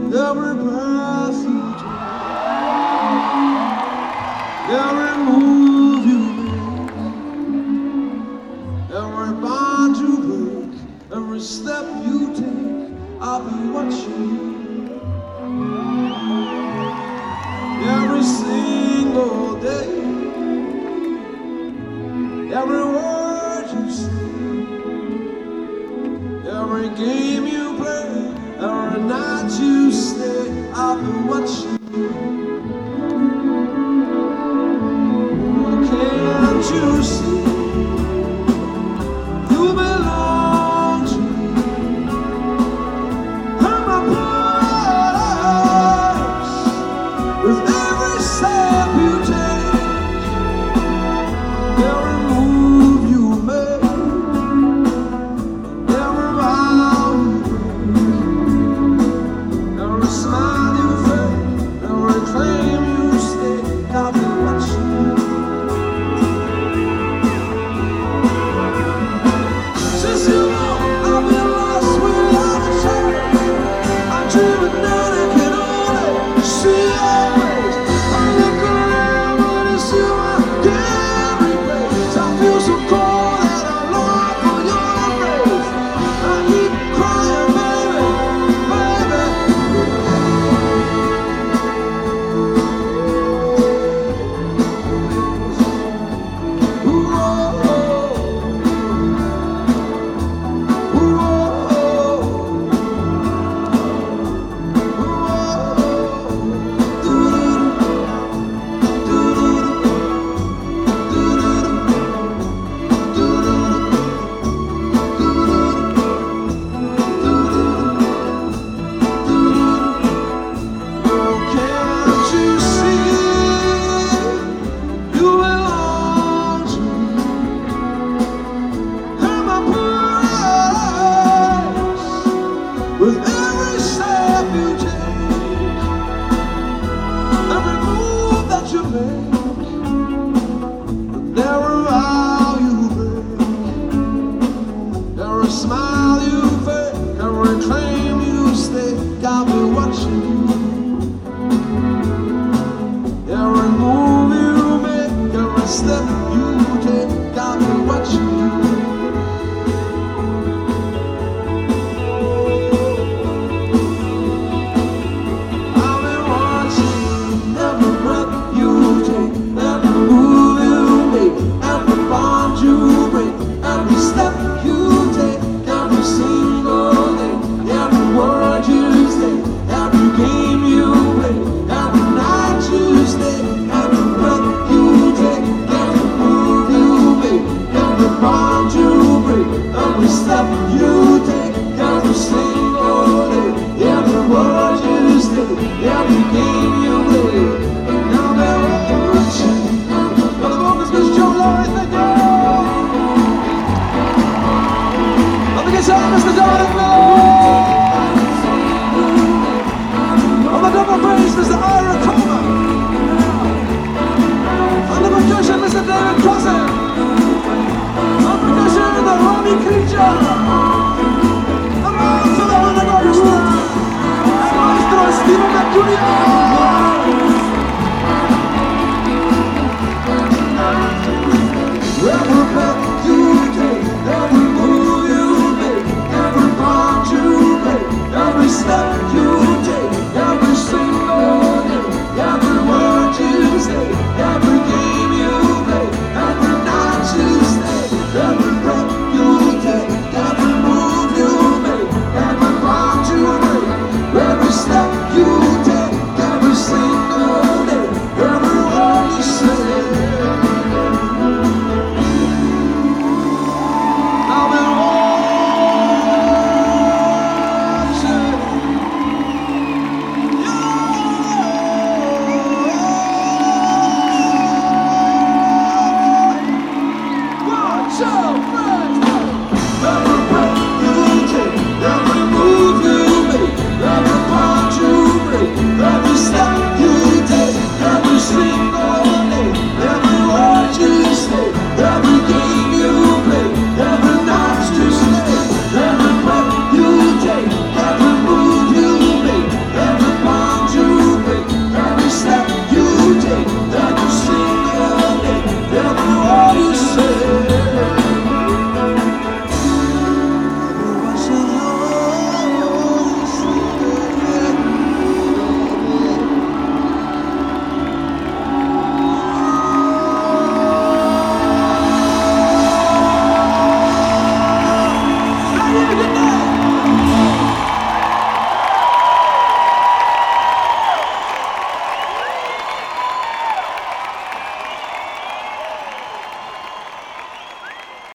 every breath you take, every move you make, every bond you break, every step you take, I'll be watching you. Every single day, every word you say, every game you play, every night you stay, I'll be watching you. Can't you see? You belong to me. I'm a prize with every step you take, every move you make, every vow you break, every smile you fake, every claim you stay, I'll be watching you. Since you know I've been lost without a trace, I'm dreaming that I can only see your face. I look around, but it's you I can't replace. I feel so cold that I long for your embrace. I keep crying, baby, baby. Ooh, oh, ooh, oh, can't you see? You belong to me. I'm a prize with every step you take, every move that you make, and every vow you break, every smile you fake, every claim you stake, I'll be watching you. Every move you make, every step you take, I'll be watching you. I'll be watching every breath you take, every move you make, every bond you break, every step you take, every single day, every word you say, every game you play, every night you stay, every breath you take, every move you make, every bond you break, every step you take, every single day, every word you say,